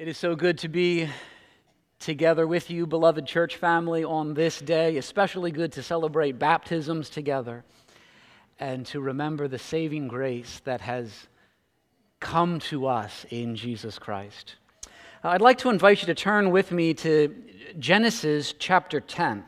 It is so good to be together with you, beloved church family, on this day. Especially good to celebrate baptisms together and to remember the saving grace that has come to us in Jesus Christ. I'd like to invite you to turn with me to Genesis chapter 10.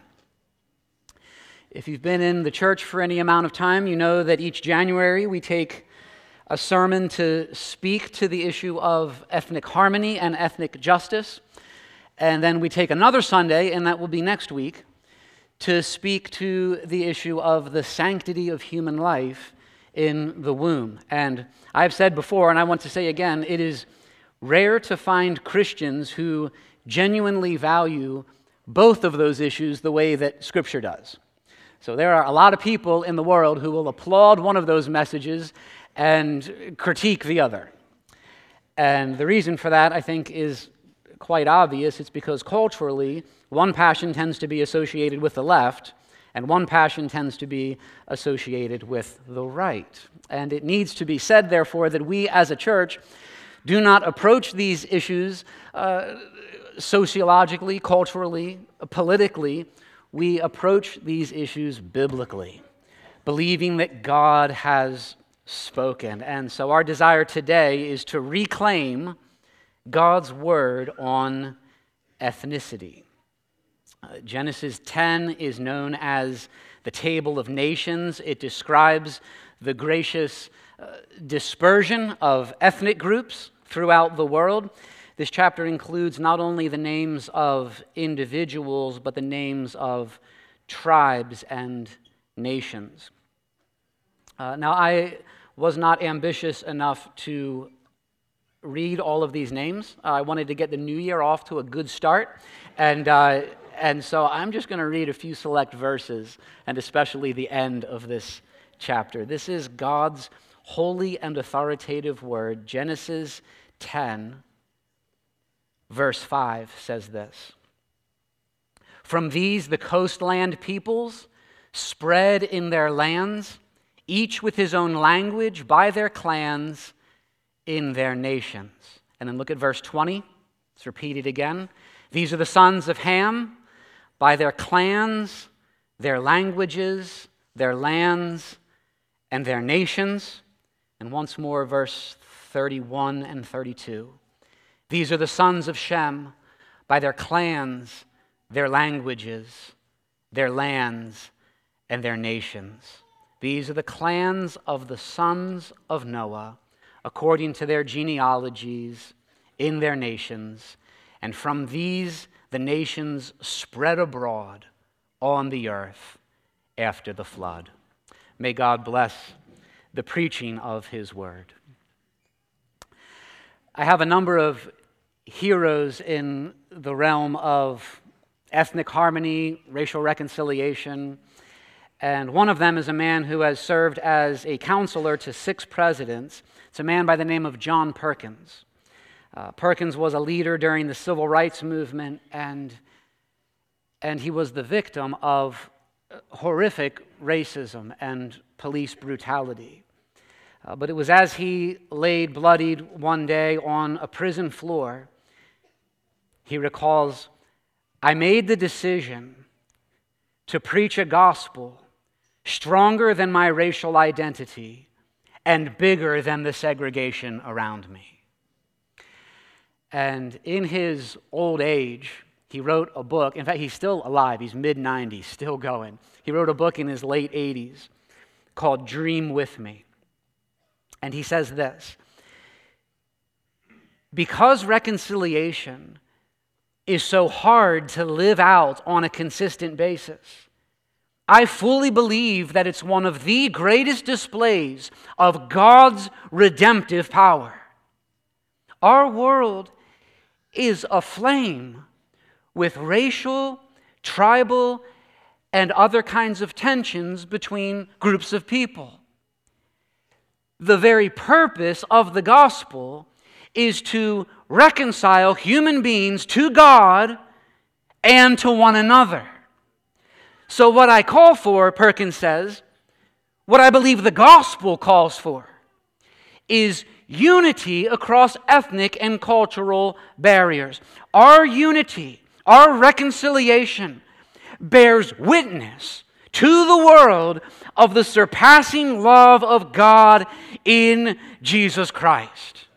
If you've been in the church for any amount of time, you know that each January we take a sermon to speak to the issue of ethnic harmony and ethnic justice. And then we take another Sunday, and that will be next week, to speak to the issue of the sanctity of human life in the womb. And I've said before, and I want to say again, it is rare to find Christians who genuinely value both of those issues the way that Scripture does. So there are a lot of people in the world who will applaud one of those messages and critique the other. And the reason for that, I think, is quite obvious. It's because culturally, one passion tends to be associated with the left, and one passion tends to be associated with the right. And it needs to be said, therefore, that we as a church do not approach these issues sociologically, culturally, politically. We approach these issues biblically, believing that God has spoken. And so our desire today is to reclaim God's word on ethnicity. Genesis 10 is known as the Table of Nations. It describes the gracious dispersion of ethnic groups throughout the world. This chapter includes not only the names of individuals, but the names of tribes and nations. Now, I was not ambitious enough to read all of these names. I wanted to get the new year off to a good start, and so I'm just going to read a few select verses, and especially the end of this chapter. This is God's holy and authoritative word. Genesis 10, verse 5 says this: "From these the coastland peoples spread in their lands, each with his own language, by their clans, in their nations." And then look at verse 20. It's repeated again. "These are the sons of Ham, by their clans, their languages, their lands, and their nations." And once more, verse 31 and 32. "These are the sons of Shem, by their clans, their languages, their lands, and their nations. These are the clans of the sons of Noah, according to their genealogies, in their nations. And from these the nations spread abroad on the earth after the flood." May God bless the preaching of his word. I have a number of heroes in the realm of ethnic harmony, racial reconciliation, and one of them is a man who has served as a counselor to 6 presidents. It's a man by the name of John Perkins. Perkins was a leader during the Civil Rights Movement, and he was the victim of horrific racism and police brutality. But it was as he laid bloodied one day on a prison floor, he recalls, "I made the decision to preach a gospel stronger than my racial identity and bigger than the segregation around me." And in his old age, he wrote a book. In fact, he's still alive. He's mid-90s, still going. He wrote a book in his late 80s called Dream With Me. And he says this: "Because reconciliation is so hard to live out on a consistent basis, I fully believe that it's one of the greatest displays of God's redemptive power. Our world is aflame with racial, tribal, and other kinds of tensions between groups of people. The very purpose of the gospel is to reconcile human beings to God and to one another. So what I call for," Perkins says, "what I believe the gospel calls for, is unity across ethnic and cultural barriers. Our unity, our reconciliation, bears witness to the world of the surpassing love of God in Jesus Christ.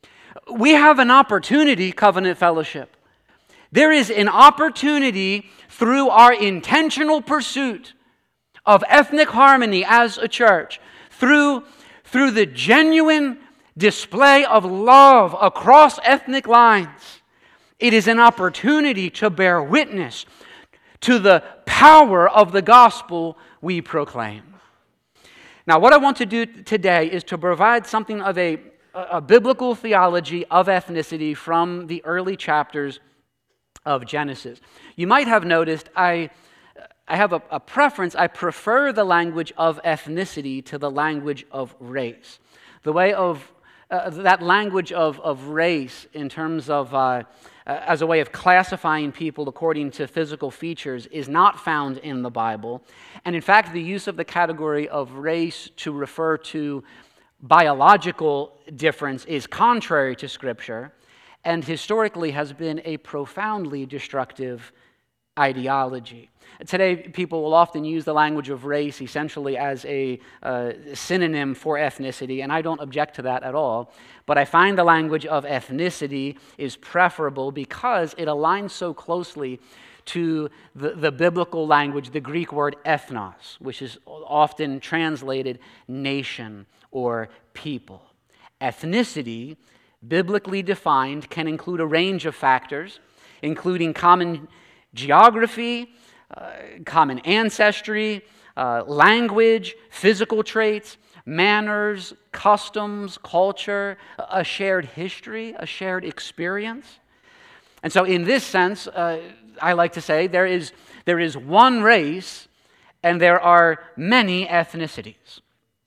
We have an opportunity, Covenant Fellowship. There is an opportunity through our intentional pursuit of ethnic harmony as a church, through the genuine display of love across ethnic lines. It is an opportunity to bear witness to the power of the gospel we proclaim. Now, what I want to do today is to provide something of a biblical theology of ethnicity from the early chapters of Genesis. You might have noticed I have a preference. I prefer the language of ethnicity to the language of race. The way of that language of race in terms of as a way of classifying people according to physical features is not found in the Bible. And in fact, the use of the category of race to refer to biological difference is contrary to Scripture and historically has been a profoundly destructive ideology. Today, people will often use the language of race essentially as a synonym for ethnicity, and I don't object to that at all. But I find the language of ethnicity is preferable because it aligns so closely to the biblical language, the Greek word ethnos, which is often translated nation or people. Ethnicity, biblically defined, can include a range of factors, including common geography, common ancestry, language, physical traits, manners, customs, culture, a shared history, a shared experience. And so in this sense, I like to say there is one race and there are many ethnicities.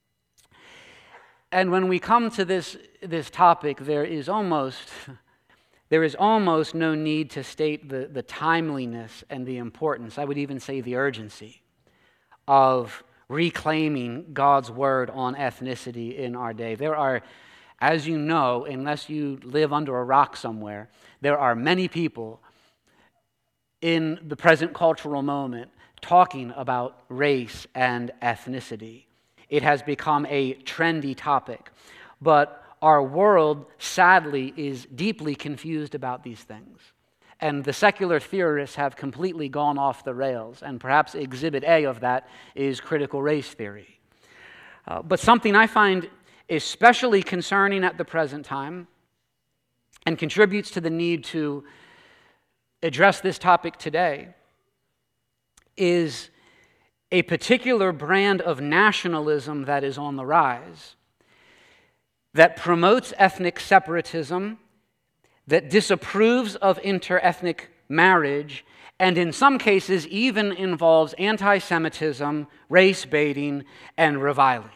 And when we come to this topic, there is almost no need to state the timeliness and the importance, I would even say the urgency, of reclaiming God's word on ethnicity in our day. There are, as you know, unless you live under a rock somewhere, there are many people in the present cultural moment talking about race and ethnicity. It has become a trendy topic, but our world, sadly, is deeply confused about these things. And the secular theorists have completely gone off the rails, and perhaps exhibit A of that is critical race theory. But something I find especially concerning at the present time and contributes to the need to address this topic today is a particular brand of nationalism that is on the rise, that promotes ethnic separatism, that disapproves of interethnic marriage, and in some cases even involves anti-Semitism, race baiting, and reviling.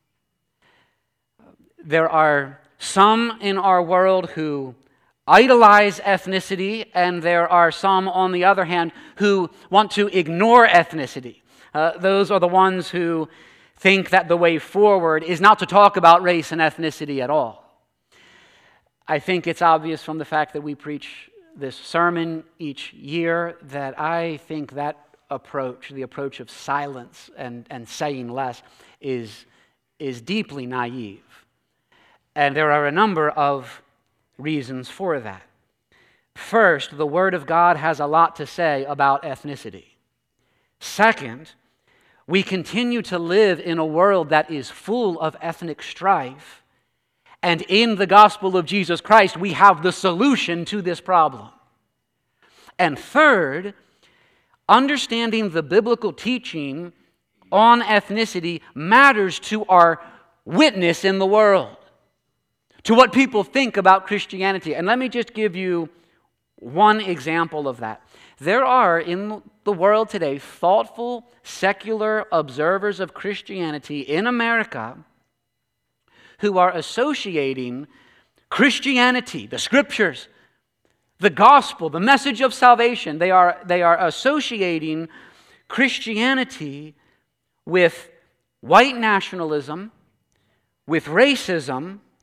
There are some in our world who idolize ethnicity, and there are some, on the other hand, who want to ignore ethnicity. Those are the ones who think that the way forward is not to talk about race and ethnicity at all. I think it's obvious from the fact that we preach this sermon each year that I think that approach, the approach of silence and saying less, is deeply naive. And there are a number of reasons for that. First, the Word of God has a lot to say about ethnicity. Second, we continue to live in a world that is full of ethnic strife, and in the gospel of Jesus Christ, we have the solution to this problem. And third, understanding the biblical teaching on ethnicity matters to our witness in the world, to what people think about Christianity. And let me just give you one example of that. There are in the world today thoughtful, secular observers of Christianity in America who are associating Christianity, the Scriptures, the gospel, the message of salvation. They are associating Christianity with white nationalism, with racism,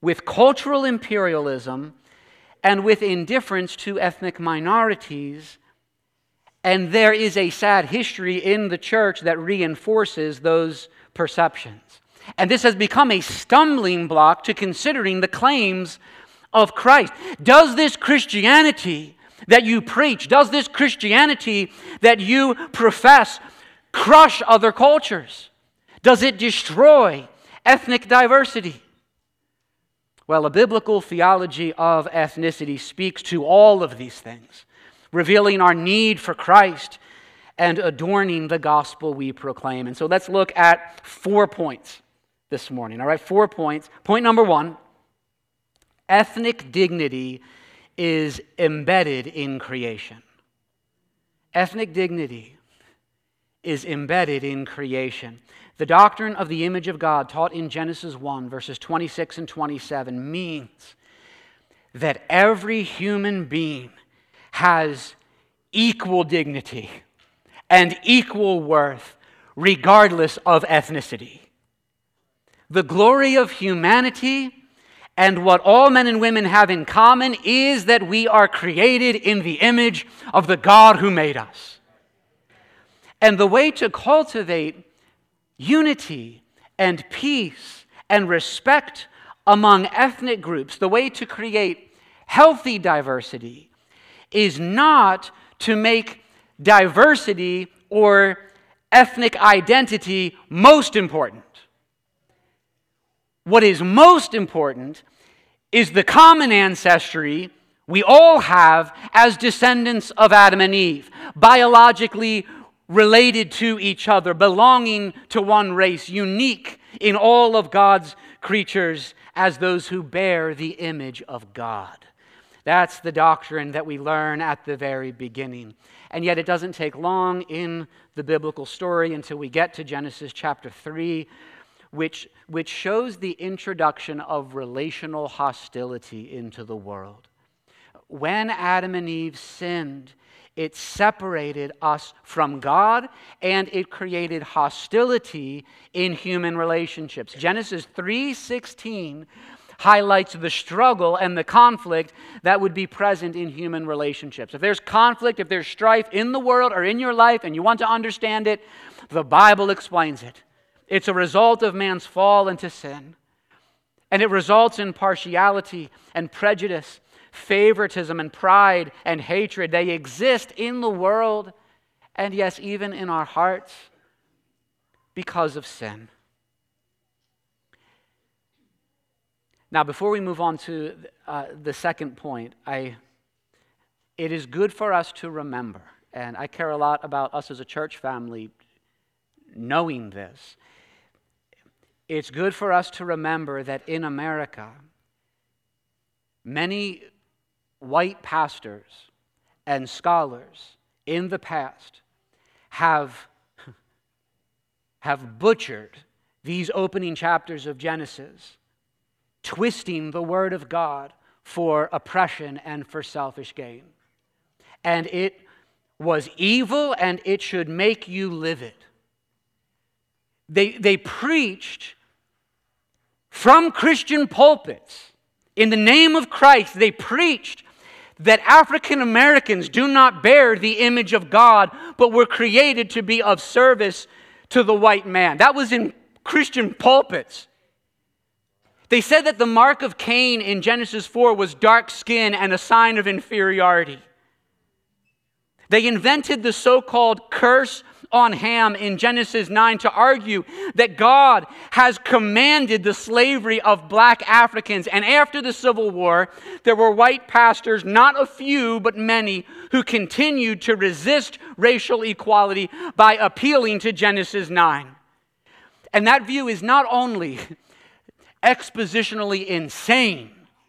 with cultural imperialism and with indifference to ethnic minorities. And there is a sad history in the church that reinforces those perceptions. And this has become a stumbling block to considering the claims of Christ. Does this Christianity that you preach, does this Christianity that you profess crush other cultures? Does it destroy ethnic diversity? Well, a biblical theology of ethnicity speaks to all of these things, revealing our need for Christ and adorning the gospel we proclaim. And so let's look at 4 points this morning. All right, 4 points. Point number 1, ethnic dignity is embedded in creation. Ethnic dignity is embedded in creation. The doctrine of the image of God taught in Genesis 1, verses 26 and 27 means that every human being has equal dignity and equal worth regardless of ethnicity. The glory of humanity and what all men and women have in common is that we are created in the image of the God who made us. And the way to cultivate unity and peace and respect among ethnic groups, the way to create healthy diversity, is not to make diversity or ethnic identity most important. What is most important is the common ancestry we all have as descendants of Adam and Eve, biologically related to each other, belonging to one race, unique in all of God's creatures as those who bear the image of God. That's the doctrine that we learn at the very beginning. And yet it doesn't take long in the biblical story until we get to Genesis chapter 3, which shows the introduction of relational hostility into the world. When Adam and Eve sinned, it separated us from God and it created hostility in human relationships. Genesis 3:16 highlights the struggle and the conflict that would be present in human relationships. If there's conflict, if there's strife in the world or in your life and you want to understand it, the Bible explains it. It's a result of man's fall into sin. And it results in partiality and prejudice, favoritism and pride and hatred. They exist in the world and yes, even in our hearts because of sin. Now, before we move on to the second point, it is good for us to remember, and I care a lot about us as a church family knowing this. It's good for us to remember that in America, many white pastors and scholars in the past have butchered these opening chapters of Genesis, twisting the Word of God for oppression and for selfish gain. And it was evil and it should make you livid. They preached from Christian pulpits in the name of Christ. They preached that African Americans do not bear the image of God, but were created to be of service to the white man. That was in Christian pulpits. They said that the mark of Cain in Genesis 4 was dark skin and a sign of inferiority. They invented the so-called curse on Ham in Genesis 9 to argue that God has commanded the slavery of black Africans. And after the Civil War, there were white pastors, not a few, but many, who continued to resist racial equality by appealing to Genesis 9. And that view is not only expositionally insane,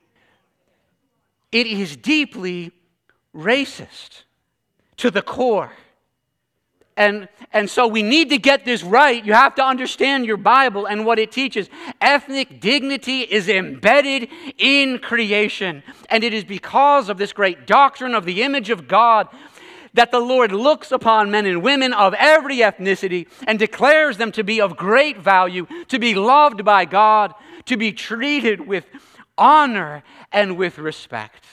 it is deeply racist to the core. And so we need to get this right. You have to understand your Bible and what it teaches. Ethnic dignity is embedded in creation. And it is because of this great doctrine of the image of God that the Lord looks upon men and women of every ethnicity and declares them to be of great value, to be loved by God, to be treated with honor and with respect.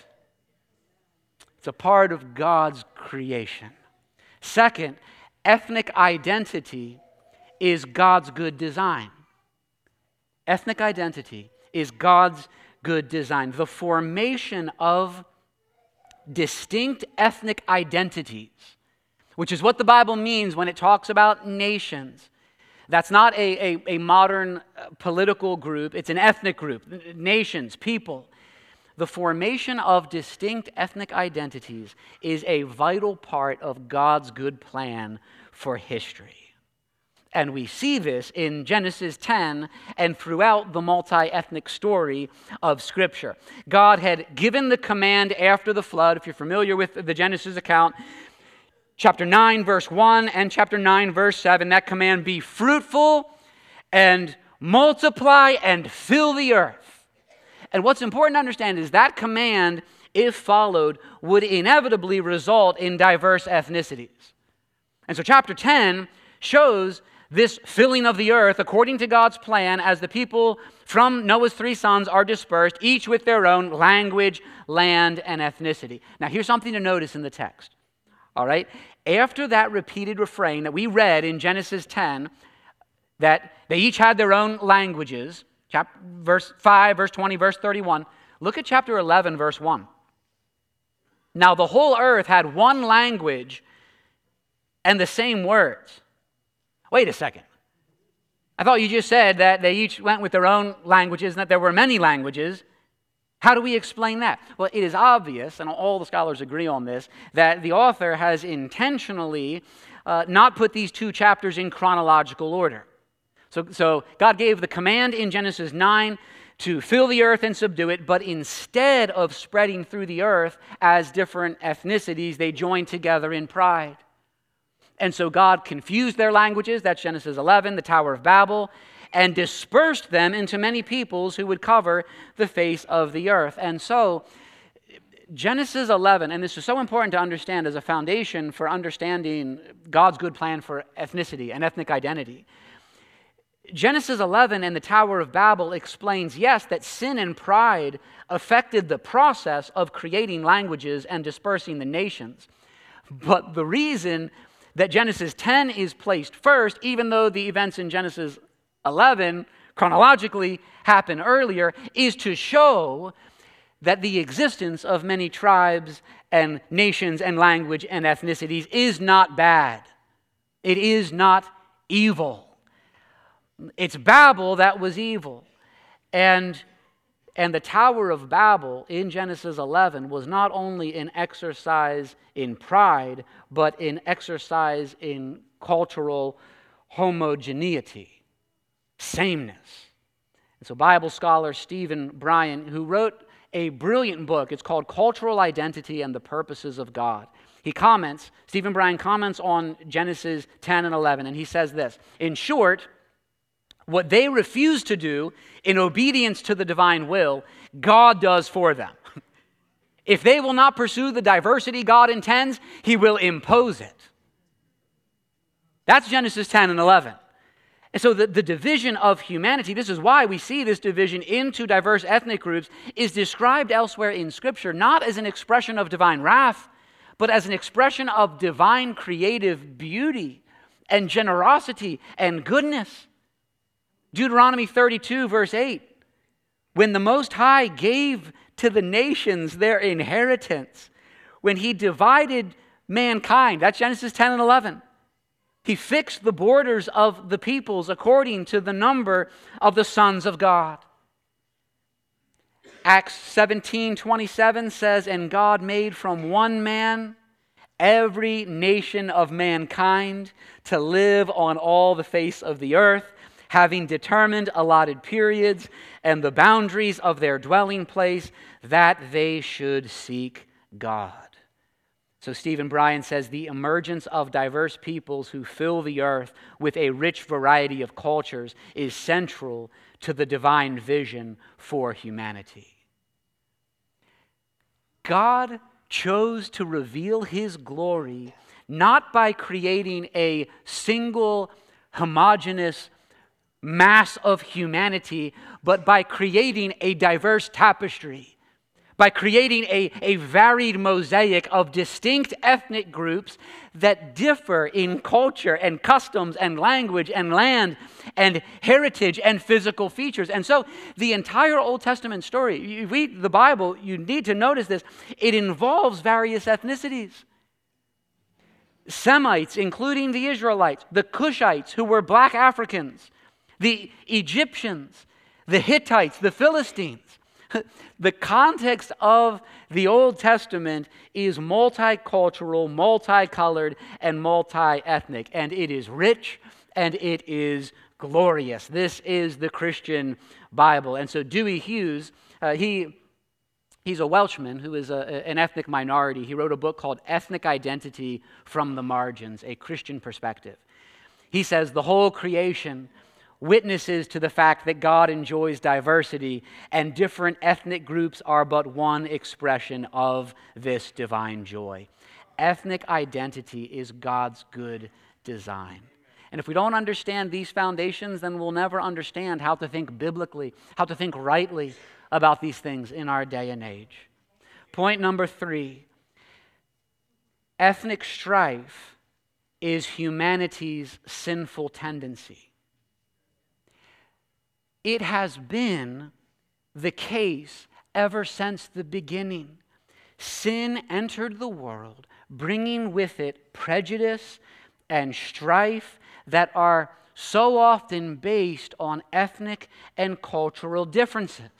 It's a part of God's creation. Second, ethnic identity is God's good design. Ethnic identity is God's good design. The formation of distinct ethnic identities, which is what the Bible means when it talks about nations. That's not a modern political group. It's an ethnic group, nations, people. The formation of distinct ethnic identities is a vital part of God's good plan for history. And we see this in Genesis 10 and throughout the multi-ethnic story of Scripture. God had given the command after the flood, if you're familiar with the Genesis account, chapter 9, verse 1 and chapter 9, verse 7, that command, be fruitful and multiply and fill the earth. And what's important to understand is that command, if followed, would inevitably result in diverse ethnicities. And so chapter 10 shows this filling of the earth according to God's plan as the people from Noah's 3 sons are dispersed, each with their own language, land, and ethnicity. Now here's something to notice in the text. All right? After that repeated refrain that we read in Genesis 10, that they each had their own languages, verse 5, verse 20, verse 31, look at chapter 11, verse 1. Now the whole earth had one language and the same words. Wait a second. I thought you just said that they each went with their own languages and that there were many languages. How do we explain that? Well, it is obvious, and all the scholars agree on this, that the author has intentionally not put these two chapters in chronological order. So God gave the command in Genesis 9 to fill the earth and subdue it, but instead of spreading through the earth as different ethnicities, they joined together in pride. And so God confused their languages, that's Genesis 11, the Tower of Babel, and dispersed them into many peoples who would cover the face of the earth. And so Genesis 11, and this is so important to understand as a foundation for understanding God's good plan for ethnicity and ethnic identity. Genesis 11 and the Tower of Babel explains, yes, that sin and pride affected the process of creating languages and dispersing the nations. But the reason that Genesis 10 is placed first, even though the events in Genesis 11 chronologically happen earlier, is to show that the existence of many tribes and nations and language and ethnicities is not bad. It is not evil. It's Babel that was evil. And the Tower of Babel in Genesis 11 was not only an exercise in pride, but an exercise in cultural homogeneity, sameness. And so Bible scholar Stephen Bryan, who wrote a brilliant book, it's called Cultural Identity and the Purposes of God. Stephen Bryan comments on Genesis 10 and 11, and he says this, in short, what they refuse to do in obedience to the divine will, God does for them. If they will not pursue the diversity God intends, He will impose it. That's Genesis 10 and 11. And so the division of humanity, this is why we see this division into diverse ethnic groups, is described elsewhere in Scripture, not as an expression of divine wrath, but as an expression of divine creative beauty and generosity and goodness. Deuteronomy 32, verse 8, when the Most High gave to the nations their inheritance, when He divided mankind, that's Genesis 10 and 11, He fixed the borders of the peoples according to the number of the sons of God. Acts 17:27 says, and God made from one man every nation of mankind to live on all the face of the earth, having determined allotted periods and the boundaries of their dwelling place, that they should seek God. So Stephen Bryan says the emergence of diverse peoples who fill the earth with a rich variety of cultures is central to the divine vision for humanity. God chose to reveal His glory not by creating a single homogeneous mass of humanity, but by creating a diverse tapestry, by creating a varied mosaic of distinct ethnic groups that differ in culture and customs and language and land and heritage and physical features. And so the entire Old Testament story, you read the Bible, you need to notice this, it involves various ethnicities. Semites, including the Israelites, the Cushites, who were black Africans, the Egyptians, the Hittites, the Philistines. The context of the Old Testament is multicultural, multicolored, and multi-ethnic, and it is rich and it is glorious. This is the Christian Bible. And so Dewey Hughes, he's a Welshman who is an ethnic minority. He wrote a book called Ethnic Identity from the Margins, a Christian Perspective. He says the whole creation witnesses to the fact that God enjoys diversity, and different ethnic groups are but one expression of this divine joy. Ethnic identity is God's good design. And if we don't understand these foundations, then we'll never understand how to think biblically, how to think rightly about these things in our day and age. Point number 3, ethnic strife is humanity's sinful tendency. It has been the case ever since the beginning. Sin entered the world, bringing with it prejudice and strife that are so often based on ethnic and cultural differences.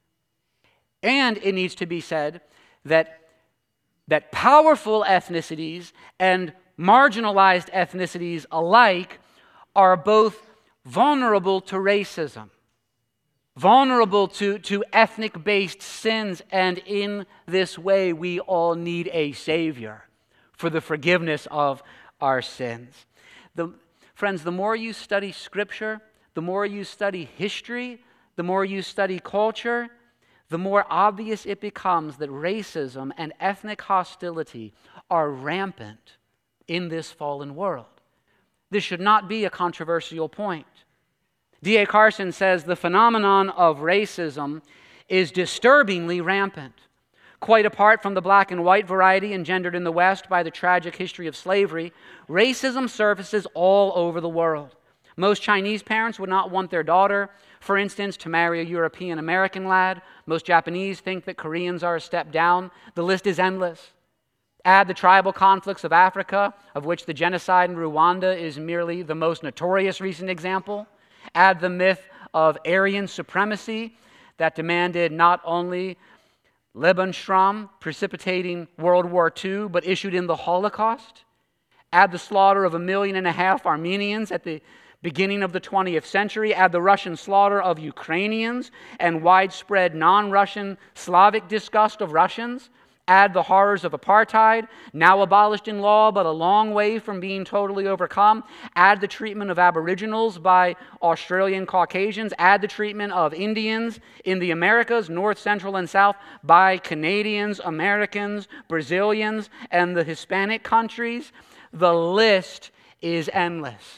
And it needs to be said that powerful ethnicities and marginalized ethnicities alike are both vulnerable to racism, vulnerable to ethnic-based sins, and in this way we all need a Savior for the forgiveness of our sins. Friends, the more you study Scripture, the more you study history, the more you study culture, the more obvious it becomes that racism and ethnic hostility are rampant in this fallen world. This should not be a controversial point. D.A. Carson says the phenomenon of racism is disturbingly rampant. Quite apart from the black and white variety engendered in the West by the tragic history of slavery, racism surfaces all over the world. Most Chinese parents would not want their daughter, for instance, to marry a European American lad. Most Japanese think that Koreans are a step down. The list is endless. Add the tribal conflicts of Africa, of which the genocide in Rwanda is merely the most notorious recent example. Add the myth of Aryan supremacy that demanded not only Lebensraum, precipitating World War II, but issued in the Holocaust. Add the slaughter of 1.5 million Armenians at the beginning of the 20th century. Add the Russian slaughter of Ukrainians and widespread non-Russian Slavic disgust of Russians. Add the horrors of apartheid, now abolished in law, but a long way from being totally overcome. Add the treatment of Aboriginals by Australian Caucasians. Add the treatment of Indians in the Americas, North, Central, and South, by Canadians, Americans, Brazilians, and the Hispanic countries. The list is endless.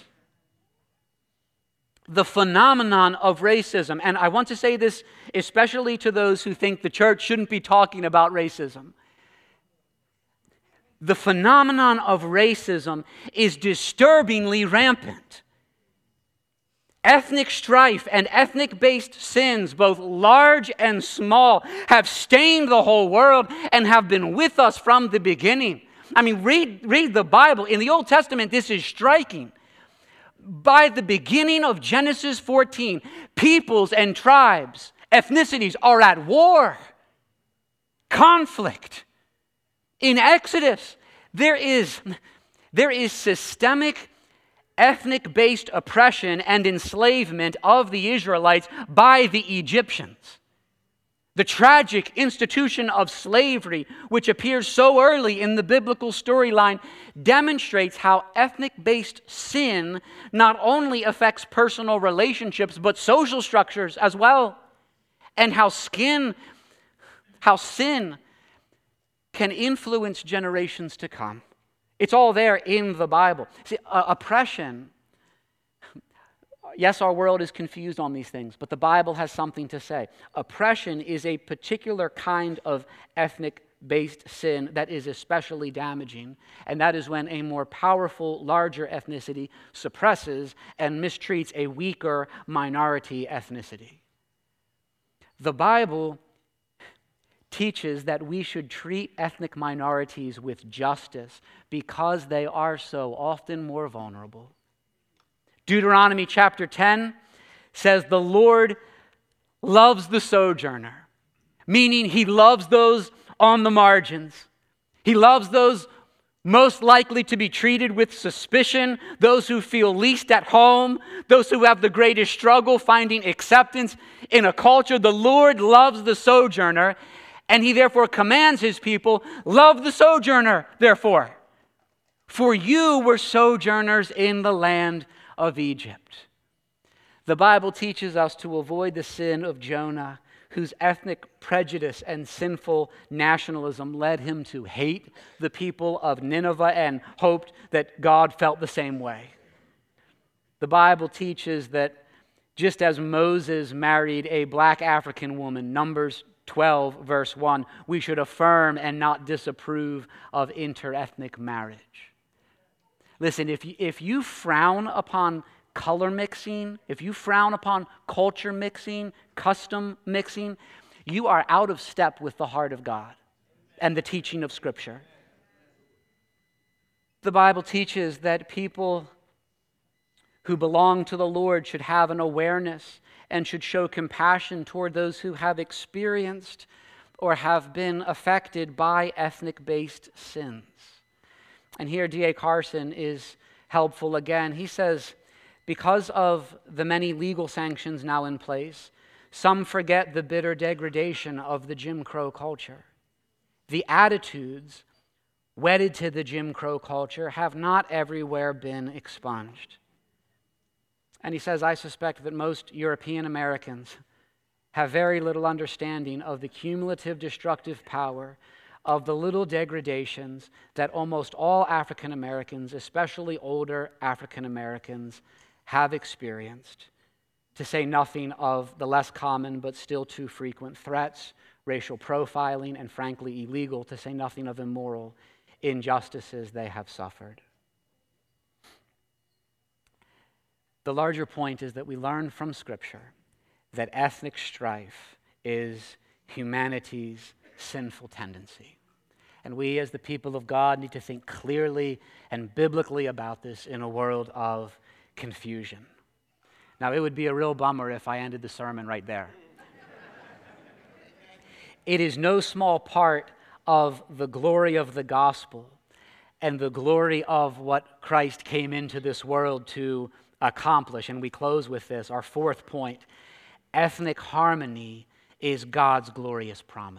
The phenomenon of racism, and I want to say this especially to those who think the church shouldn't be talking about racism. The phenomenon of racism is disturbingly rampant. Ethnic strife and ethnic-based sins, both large and small, have stained the whole world and have been with us from the beginning. I mean, read the Bible. In the Old Testament, this is striking. By the beginning of Genesis 14, peoples and tribes, ethnicities are at war, conflict. In Exodus, there is systemic ethnic-based oppression and enslavement of the Israelites by the Egyptians. The tragic institution of slavery, which appears so early in the biblical storyline, demonstrates how ethnic-based sin not only affects personal relationships, but social structures as well, and how sin can influence generations to come. It's all there in the Bible. See, oppression, Yes, our world is confused on these things, but the Bible has something to say. Oppression is a particular kind of ethnic-based sin that is especially damaging, and that is when a more powerful, larger ethnicity suppresses and mistreats a weaker minority ethnicity. The Bible teaches that we should treat ethnic minorities with justice because they are so often more vulnerable. Deuteronomy chapter 10 says the Lord loves the sojourner, meaning he loves those on the margins. He loves those most likely to be treated with suspicion, those who feel least at home, those who have the greatest struggle finding acceptance in a culture. The Lord loves the sojourner, and he therefore commands his people, love the sojourner, therefore. For you were sojourners in the land of Egypt. The Bible teaches us to avoid the sin of Jonah, whose ethnic prejudice and sinful nationalism led him to hate the people of Nineveh and hoped that God felt the same way. The Bible teaches that just as Moses married a black African woman, Numbers 12, verse 1, we should affirm and not disapprove of interethnic marriage. Listen, if you frown upon color mixing, if you frown upon culture mixing, custom mixing, you are out of step with the heart of God and the teaching of Scripture. The Bible teaches that people who belong to the Lord should have an awareness and should show compassion toward those who have experienced or have been affected by ethnic-based sins. And here D.A. Carson is helpful again. He says, because of the many legal sanctions now in place, some forget the bitter degradation of the Jim Crow culture. The attitudes wedded to the Jim Crow culture have not everywhere been expunged. And he says, I suspect that most European Americans have very little understanding of the cumulative destructive power of the little degradations that almost all African Americans, especially older African Americans, have experienced, to say nothing of the less common but still too frequent threats, racial profiling, and frankly illegal, to say nothing of immoral injustices they have suffered. The larger point is that we learn from Scripture that ethnic strife is humanity's sinful tendency. And we as the people of God need to think clearly and biblically about this in a world of confusion. Now, it would be a real bummer if I ended the sermon right there. It is no small part of the glory of the gospel and the glory of what Christ came into this world to accomplish. And we close with this, our fourth point. Ethnic harmony is God's glorious promise.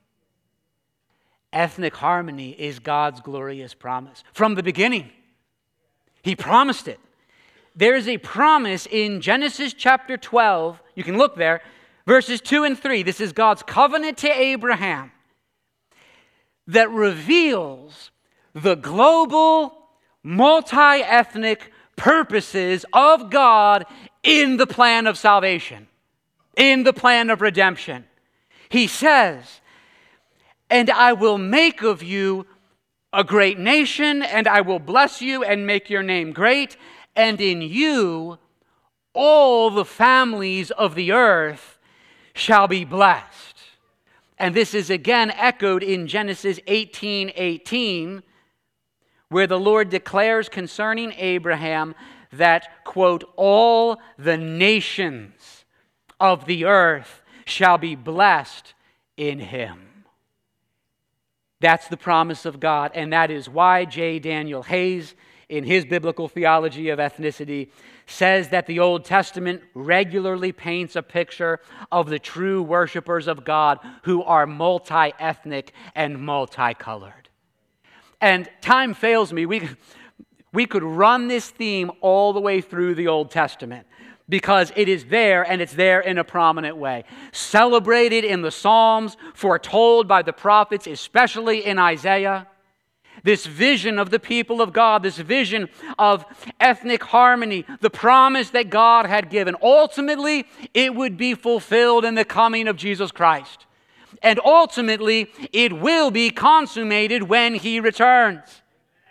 Ethnic harmony is God's glorious promise. From the beginning, He promised it. There is a promise in Genesis chapter 12. You can look there, verses 2 and 3. This is God's covenant to Abraham that reveals the global, multi-ethnic purposes of God in the plan of salvation, in the plan of redemption. He says, and I will make of you a great nation, and I will bless you and make your name great, and in you all the families of the earth shall be blessed. And this is again echoed in Genesis 18:18, where the Lord declares concerning Abraham that, quote, all the nations of the earth shall be blessed in him. That's the promise of God, and that is why J. Daniel Hayes, in his biblical theology of ethnicity, says that the Old Testament regularly paints a picture of the true worshipers of God who are multi-ethnic and multicolored. And time fails me. We could run this theme all the way through the Old Testament because it is there, and it's there in a prominent way. Celebrated in the Psalms, foretold by the prophets, especially in Isaiah. this vision of the people of God, this vision of ethnic harmony, the promise that God had given. Ultimately, it would be fulfilled in the coming of Jesus Christ. And ultimately, it will be consummated when He returns.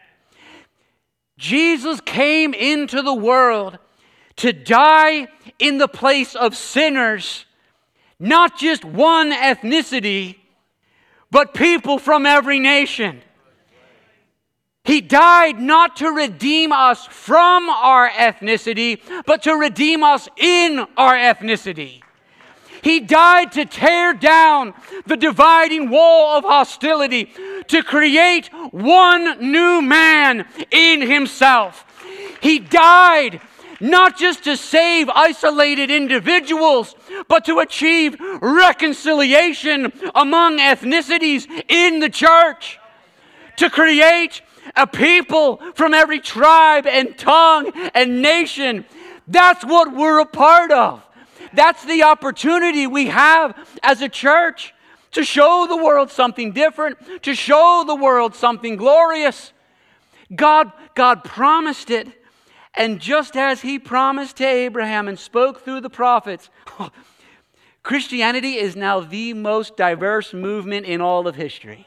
Jesus came into the world to die in the place of sinners, not just one ethnicity, but people from every nation. He died not to redeem us from our ethnicity, but to redeem us in our ethnicity. He died to tear down the dividing wall of hostility, to create one new man in Himself. He died not just to save isolated individuals, but to achieve reconciliation among ethnicities in the church, to create a people from every tribe and tongue and nation. That's what we're a part of. That's the opportunity we have as a church to show the world something different, to show the world something glorious. God promised it. And just as He promised to Abraham and spoke through the prophets, Christianity is now the most diverse movement in all of history.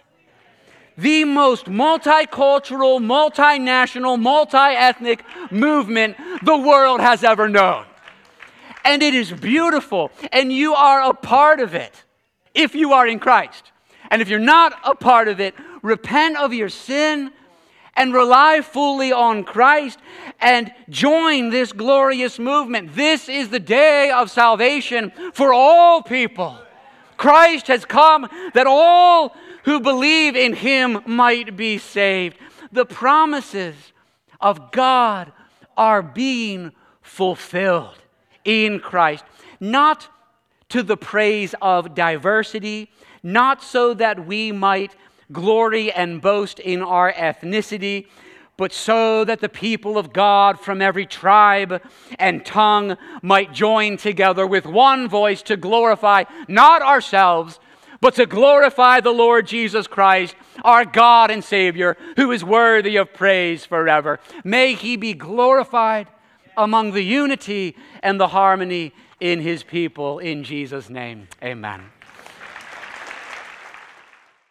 The most multicultural, multinational, multi-ethnic movement the world has ever known. And it is beautiful, and you are a part of it if you are in Christ. And if you're not a part of it, repent of your sin and rely fully on Christ and join this glorious movement. This is the day of salvation for all people. Christ has come that all who believe in Him might be saved. The promises of God are being fulfilled in Christ, not to the praise of diversity, not so that we might glory and boast in our ethnicity, but so that the people of God from every tribe and tongue might join together with one voice to glorify not ourselves, but to glorify the Lord Jesus Christ, our God and Savior, who is worthy of praise forever. May He be glorified among the unity and the harmony in His people. In Jesus' name, amen.